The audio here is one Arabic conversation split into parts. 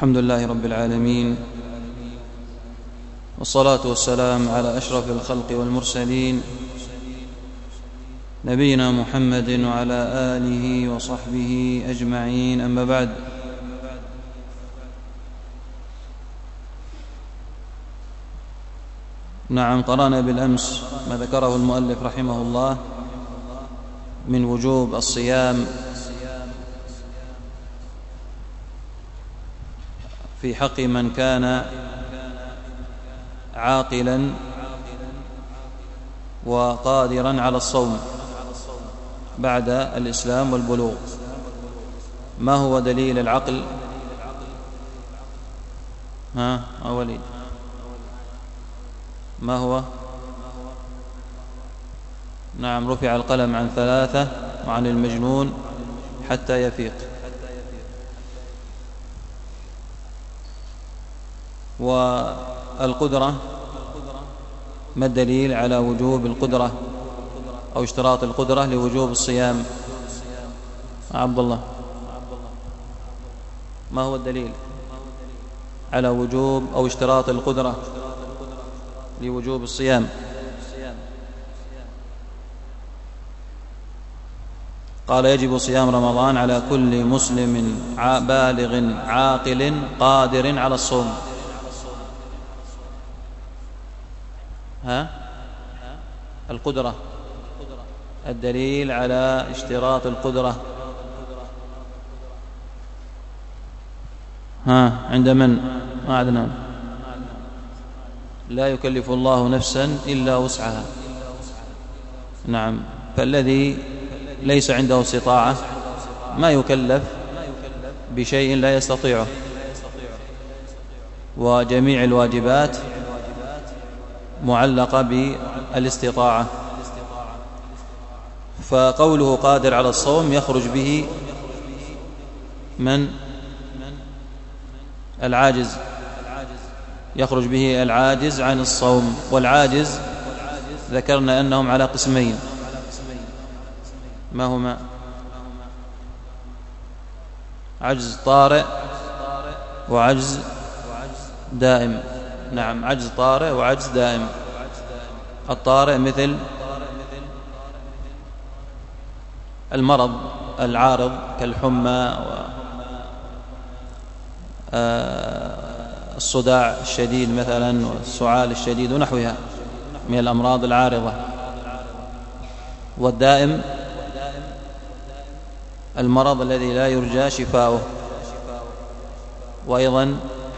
الحمد لله رب العالمين، والصلاة والسلام على أشرف الخلق والمرسلين، نبينا محمد وعلى آله وصحبه أجمعين. أما بعد، نعم، قرأنا بالأمس ما ذكره المؤلف رحمه الله من وجوب الصيام في حق من كان عاقلا وقادرا على الصوم بعد الإسلام والبلوغ. ما هو دليل العقل؟ وليد، ما هو؟ نعم، رفع القلم عن 3 وعن المجنون حتى يفيق. والقدرة، ما الدليل على وجوب القدرة أو اشتراط القدرة لوجوب الصيام؟ عبد الله، ما هو الدليل على وجوب أو اشتراط القدرة لوجوب الصيام؟ قال: يجب صيام رمضان على كل مسلم بالغ عاقل قادر على الصوم. القدرة، الدليل على اشتراط القدرة عند من؟ عدنان. لا يكلف الله نفسا إلا وسعها. نعم، فالذي ليس عنده استطاعة ما يكلف بشيء لا يستطيعه، وجميع الواجبات معلقة بالاستطاعة. فقوله قادر على الصوم يخرج به من؟ العاجز، يخرج به العاجز عن الصوم. والعاجز ذكرنا أنهم على قسمين، ما هما؟ عجز طارئ وعجز دائم. نعم، عجز طارئ وعجز دائم. الطارئ مثل المرض العارض كالحمى والصداع الشديد مثلا والسعال الشديد ونحوها من الأمراض العارضة. والدائم المرض الذي لا يرجى شفاؤه. وأيضا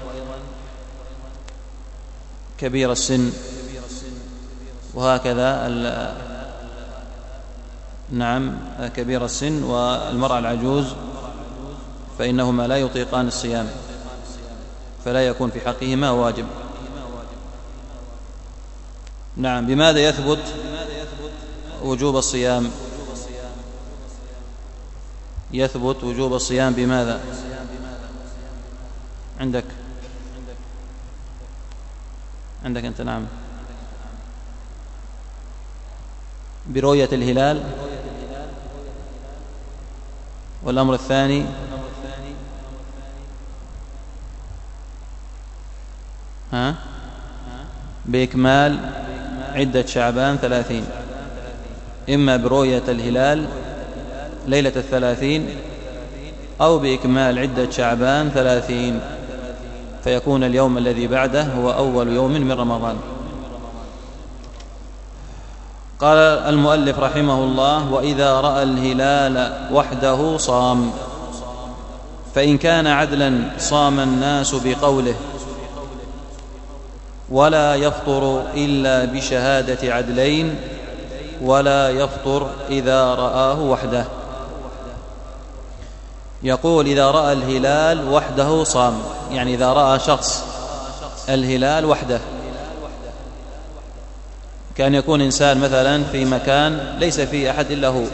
كبير السن، وهكذا نعم، كبير السن والمرأة العجوز فإنهما لا يطيقان الصيام، فلا يكون في حقهما واجب. نعم، بماذا يثبت وجوب الصيام؟ يثبت وجوب الصيام بماذا؟ عندك أنت. نعم، برؤية الهلال. والأمر الثاني بإكمال عدة شعبان 30، إما برؤية الهلال ليلة 30 أو بإكمال عدة شعبان 30، فيكون اليوم الذي بعده هو أول يوم من رمضان. قال المؤلف رحمه الله: وإذا رأى الهلال وحده صام، فإن كان عدلا صام الناس بقوله، ولا يفطر إلا بشهادة عدلين، ولا يفطر إذا رآه وحده. يقول: إذا رأى الهلال وحده صام، يعني إذا رأى شخص الهلال وحده، كان يكون إنسان مثلا في مكان ليس فيه أحد إلا هو،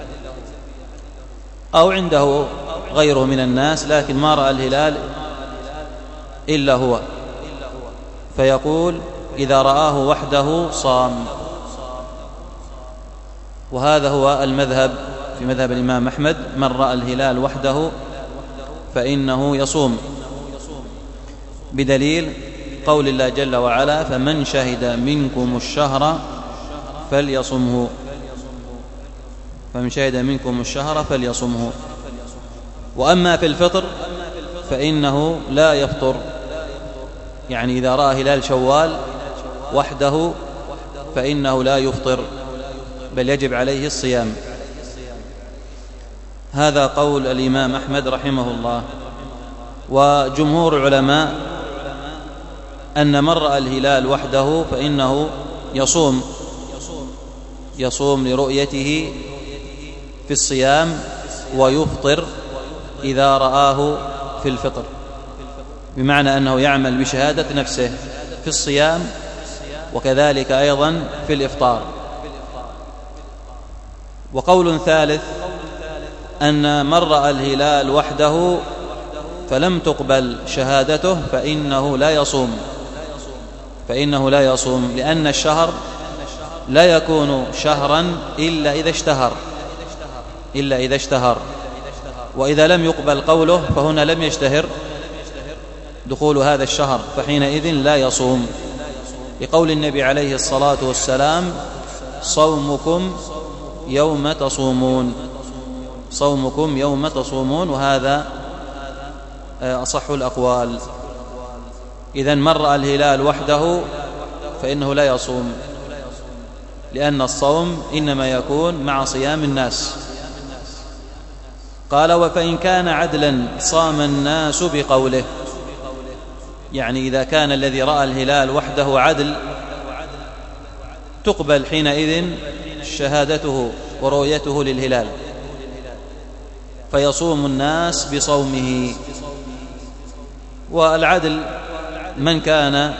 أو عنده غيره من الناس لكن ما رأى الهلال إلا هو، فيقول: إذا رآه وحده صام. وهذا هو المذهب في مذهب الإمام أحمد: من رأى الهلال وحده فإنه يصوم. بدليل قول الله جل وعلا: فمن شهد منكم الشهر فليصمه. فمن شهد منكم الشهر فليصمه. وأما في الفطر فإنه لا يفطر، يعني إذا رأى هلال شوال وحده فإنه لا يفطر، بل يجب عليه الصيام. هذا قول الإمام أحمد رحمه الله. وجمهور العلماء أن من رأى الهلال وحده فإنه يصوم لرؤيته في الصيام، ويفطر إذا رآه في الفطر، بمعنى أنه يعمل بشهادة نفسه في الصيام وكذلك أيضا في الإفطار. وقول ثالث أن من رأى الهلال وحده فلم تقبل شهادته فإنه لا يصوم، لأن الشهر لا يكون شهرا إلا إذا اشتهر، وإذا لم يقبل قوله فهنا لم يشتهر دخول هذا الشهر، فحينئذ لا يصوم، لقول النبي عليه الصلاة والسلام: صومكم يوم تصومون، وهذا أصح الأقوال. إذن من رأى الهلال وحده فإنه لا يصوم، لأن الصوم إنما يكون مع صيام الناس. قال: وفإن كان عدلا صام الناس بقوله، يعني إذا كان الذي رأى الهلال وحده عدل تقبل حينئذ شهادته ورؤيته للهلال، فيصوم الناس بصومه. والعدل من كان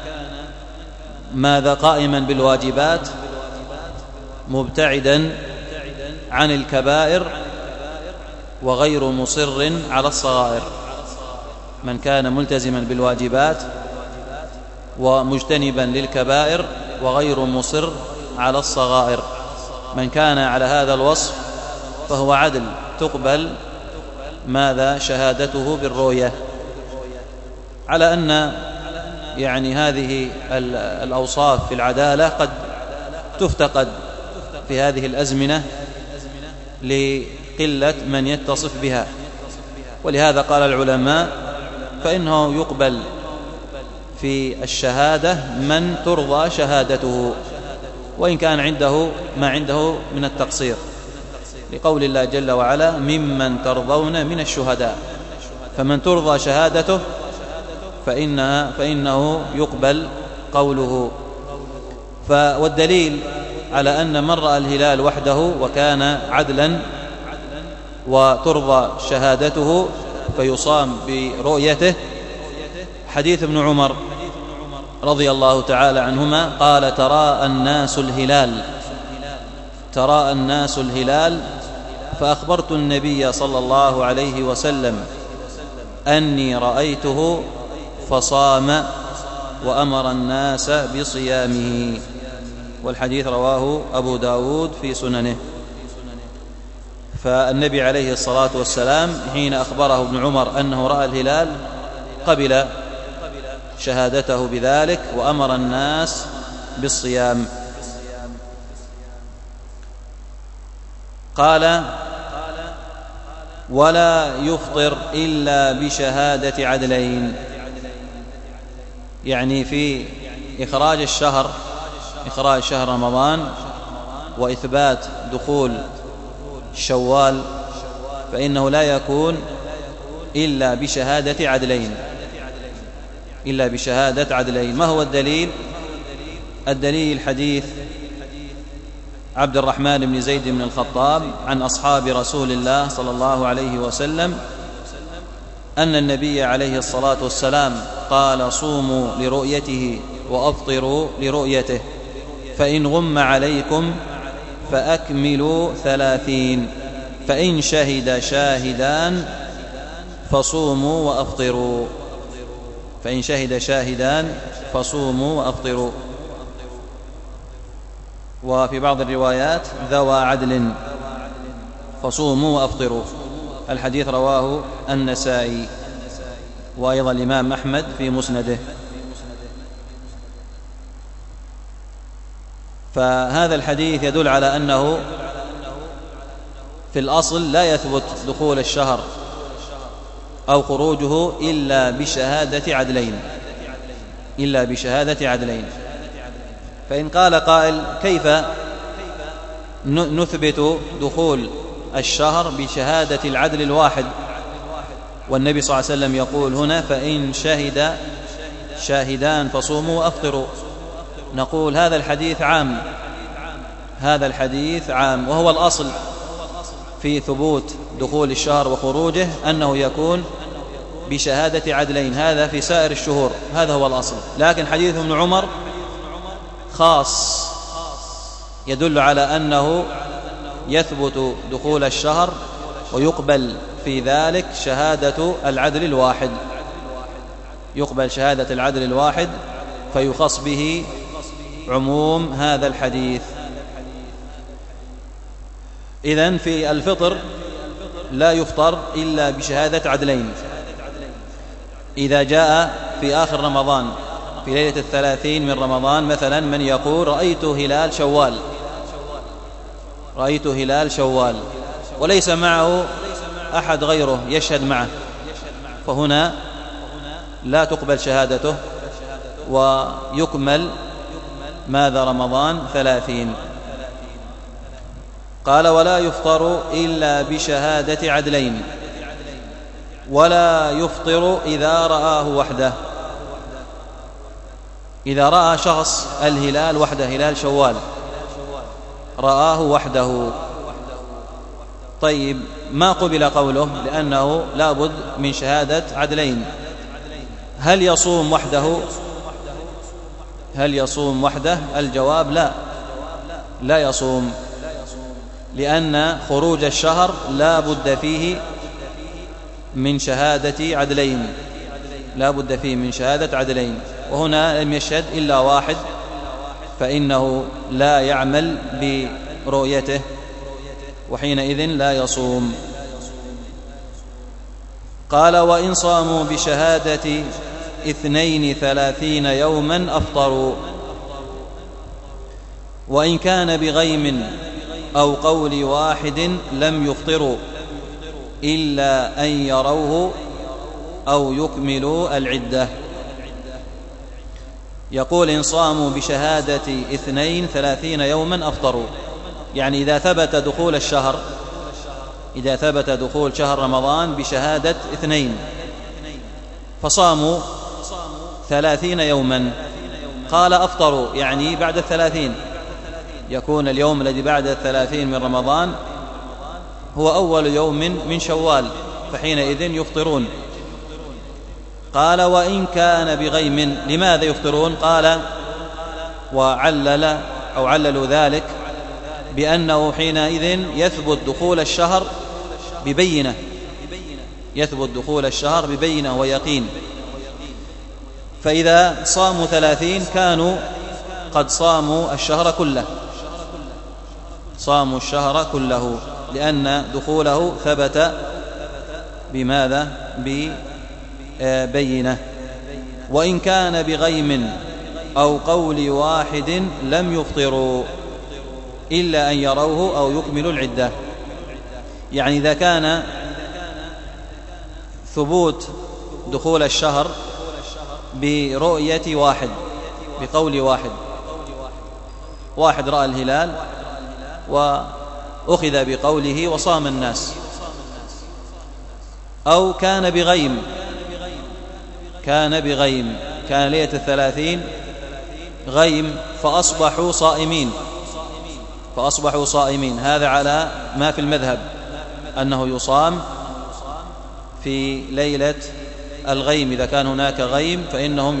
قائما بالواجبات مبتعدا عن الكبائر وغير مصر على الصغائر، من كان ملتزما بالواجبات ومجتنبا للكبائر وغير مصر على الصغائر، من كان على هذا الوصف فهو عدل، تقبل شهادته بالرؤية. على أن يعني هذه الأوصاف في العدالة قد تفتقد في هذه الأزمنة لقلة من يتصف بها، ولهذا قال العلماء: فإنه يقبل في الشهادة من ترضى شهادته، وإن كان عنده ما عنده من التقصير، لقول الله جل وعلا: ممن ترضون من الشهداء، فمن ترضى شهادته فإنه يقبل قوله. والدليل على أن من رأى الهلال وحده وكان عدلا وترضى شهادته فيصام برؤيته حديث ابن عمر رضي الله تعالى عنهما قال: تراءى الناس الهلال فأخبرت النبي صلى الله عليه وسلم أني رأيته فصام وأمر الناس بصيامه. والحديث رواه أبو داود في سننه. فالنبي عليه الصلاة والسلام حين أخبره ابن عمر أنه رأى الهلال قبل شهادته بذلك وأمر الناس بالصيام. قال: ولا يفطر إلا بشهادة عدلين، يعني في إخراج شهر رمضان وإثبات دخول شوال، فإنه لا يكون إلا بشهادة عدلين. ما هو الدليل؟ الدليل حديث عبد الرحمن بن زيد بن الخطاب عن أصحاب رسول الله صلى الله عليه وسلم أن النبي عليه الصلاة والسلام قال: صوموا لرؤيته وأفطروا لرؤيته، فإن غم عليكم فأكملوا 30، فإن شهد شاهدان فصوموا وأفطروا. وفي بعض الروايات: ذوى عدل فصوموا وأفطروا. الحديث رواه النسائي. وأيضا الإمام أحمد في مسنده. فهذا الحديث يدل على أنه في الأصل لا يثبت دخول الشهر أو خروجه إلا بشهادة عدلين. فإن قال قائل: كيف نثبت دخول الشهر بشهادة العدل الواحد؟ والنبي صلى الله عليه وسلم يقول هنا: فإن شهد شاهدان فصوموا وأفطروا. نقول: هذا الحديث عام، وهو الأصل في ثبوت دخول الشهر وخروجه أنه يكون بشهادة عدلين، هذا في سائر الشهور، هذا هو الأصل. لكن حديث ابن عمر خاص، يدل على أنه يثبت دخول الشهر ويقبل في ذلك شهادة العدل الواحد، فيخص به عموم هذا الحديث. إذن في الفطر لا يفطر إلا بشهادة عدلين. إذا جاء في آخر رمضان في ليلة 30 من رمضان مثلا من يقول: رأيت هلال شوال وليس معه أحد غيره يشهد معه، فهنا لا تقبل شهادته ويكمل ماذا؟ رمضان 30. قال: ولا يفطر إلا بشهادة عدلين، ولا يفطر إذا رآه وحده. إذا رأى شخص الهلال وحده، هلال شوال رآه وحده، طيب ما قبل قوله لأنه لابد من شهادة عدلين. هل يصوم وحده؟ الجواب لا يصوم، لأن خروج الشهر لا بد فيه من شهادة عدلين، وهنا لم يشهد إلا واحد، فإنه لا يعمل برؤيته، وحينئذ لا يصوم. قال: وإن صاموا بشهادة 32 يوما أفطروا، وإن كان بغيم أو قول واحد لم يفطروا إلا أن يروه أو يكملوا العدة. يقول: إن صاموا بشهادة 32 يوما أفطروا، يعني إذا ثبت دخول شهر رمضان بشهادة 2 فصاموا 30 يوما، قال أفطروا، يعني بعد 30 يكون اليوم الذي بعد 30 من رمضان هو أول يوم من شوال، فحينئذ يفطرون. قال: وإن كان بغيم، لماذا يفطرون؟ قال: عللوا ذلك بأنه حينئذ يثبت دخول الشهر ببينة ويقين، فإذا صاموا 30 كانوا قد صاموا الشهر كله، لأن دخوله ثبت بماذا؟ ببينة. وإن كان بغيم أو قول واحد لم يفطروا إلا أن يروه أو يكملوا العدة، يعني إذا كان ثبوت دخول الشهر برؤية واحد، بقول واحد رأى الهلال وأخذ بقوله وصام الناس، أو كان بغيم، كان ليلة 30 غيم فأصبحوا صائمين، هذا على ما في المذهب أنه يصام في ليلة الغيم. إذا كان هناك غيم فإنهم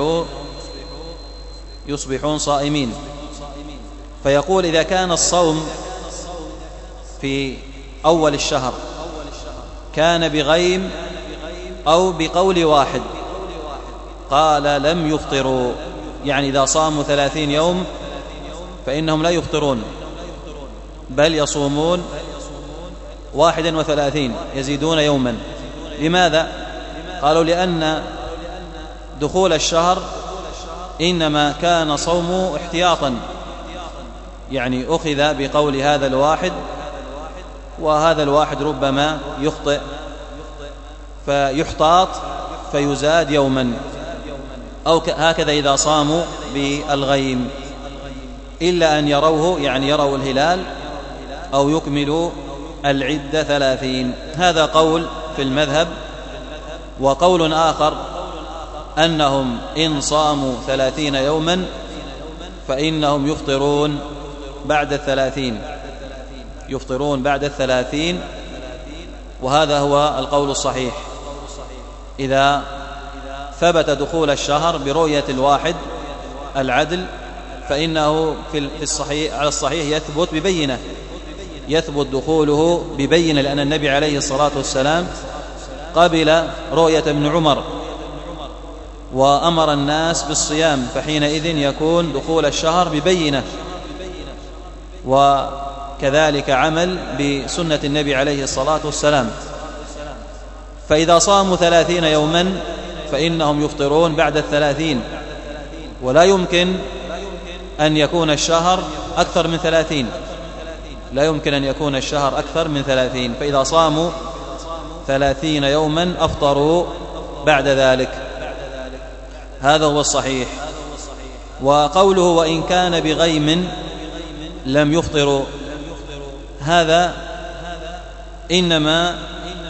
يصبحون صائمين. فيقول: إذا كان الصوم في أول الشهر كان بغيم أو بقول واحد، قال: لم يفطروا، يعني إذا صاموا 30 يوم فإنهم لا يفطرون بل يصومون 31، يزيدون يوما. لماذا؟ قالوا لأن دخول الشهر إنما كان صومه احتياطا، يعني أخذ بقول هذا الواحد، وهذا الواحد ربما يخطئ فيحتاط فيزاد يوما، أو هكذا إذا صاموا بالغيم، إلا أن يروه، يعني يروا الهلال أو يكملوا العدة 30. هذا قول في المذهب. وقول آخر أنهم إن صاموا 30 يوما فإنهم يفطرون بعد 30، يفطرون بعد 30، وهذا هو القول الصحيح. إذا ثبت دخول الشهر برؤية الواحد العدل فإنه في الصحيح على الصحيح يثبت ببينة، يثبت دخوله ببينة، لأن النبي عليه الصلاة والسلام قبل رؤية ابن عمر وأمر الناس بالصيام، فحينئذ يكون دخول الشهر ببينة. وكذلك عمل بسنة النبي عليه الصلاة والسلام. فإذا صاموا 30 يوما فإنهم يفطرون بعد 30، ولا يمكن أن يكون الشهر أكثر من 30، لا يمكن أن يكون الشهر أكثر من 30. فإذا صاموا 30 يوما أفطروا بعد ذلك، هذا هو الصحيح. وقوله وإن كان بغيم لم يفطروا، هذا إنما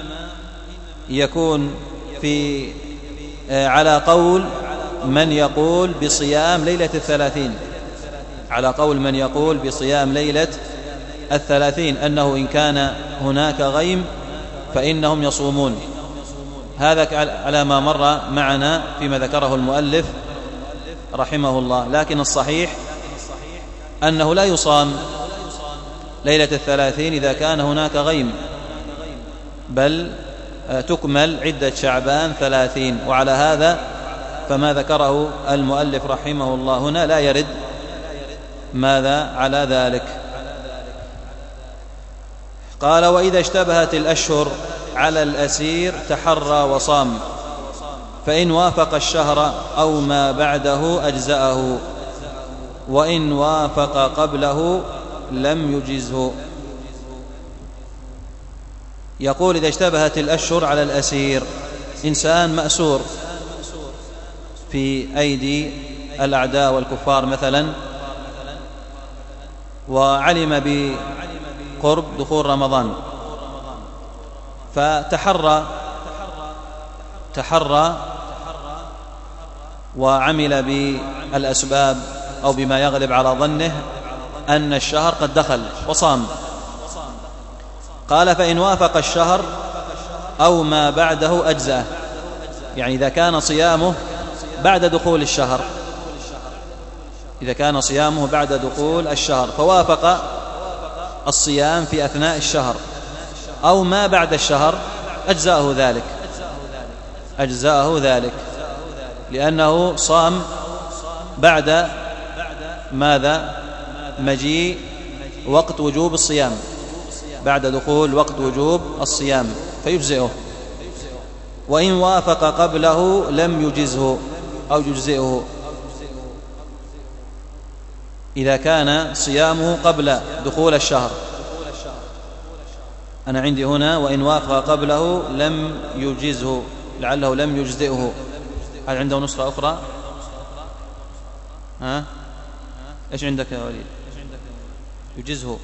يكون في على قول من يقول بصيام ليلة 30، على قول من يقول بصيام ليلة 30، أنه إن كان هناك غيم فإنهم يصومون. هذا على ما مر معنا فيما ذكره المؤلف رحمه الله. لكن الصحيح أنه لا يصام ليلة 30 إذا كان هناك غيم، بل تكمل عدة شعبان 30. وعلى هذا فما ذكره المؤلف رحمه الله هنا لا يرد ماذا على ذلك. قال وإذا اشتبهت الأشهر على الأسير تحرى وصام، فإن وافق الشهر أو ما بعده أجزأه، وإن وافق قبله لم يجزه. يقول إذا اشتبهت الأشهر على الأسير، إنسان مأسور في أيدي الأعداء والكفار مثلا، وعلم بقرب دخول رمضان فتحرى وعمل بالأسباب أو بما يغلب على ظنه أن الشهر قد دخل وصام. قال فإن وافق الشهر أو ما بعده أجزأه، يعني إذا كان صيامه بعد دخول الشهر، إذا كان صيامه بعد دخول الشهر فوافق الصيام في أثناء الشهر أو ما بعد الشهر أجزأه ذلك، لأنه صام بعد ماذا؟ مجيء وقت وجوب الصيام، بعد دخول وقت وجوب الصيام فيجزئه. وإن وافق قبله لم يجزه أو يجزئه، إذا كان صيامه قبل دخول الشهر. أنا عندي هنا وإن وافق قبله لم يجزه، لعله لم يجزئه. هل عنده نسخة أخرى؟ إيش عندك يا وليد؟ يجزه.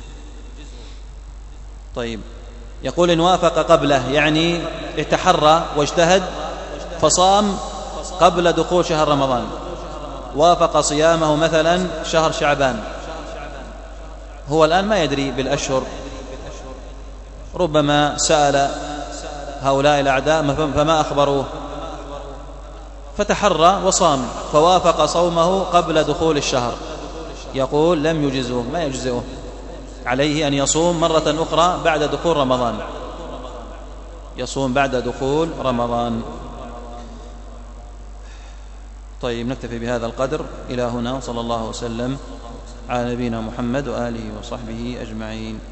طيب، يقول إن وافق قبله يعني اتحرى واجتهد فصام قبل دخول شهر رمضان، وافق صيامه مثلا شهر شعبان، هو الآن ما يدري بالأشهر، ربما سأل هؤلاء الأعداء فما أخبروه، فتحرى وصام فوافق صومه قبل دخول الشهر، يقول لم يجزه، ما يجزئه، عليه أن يصوم مرة أخرى بعد دخول رمضان، يصوم بعد دخول رمضان. طيب، نكتفي بهذا القدر إلى هنا، وصلى الله وسلم على نبينا محمد وآله وصحبه أجمعين.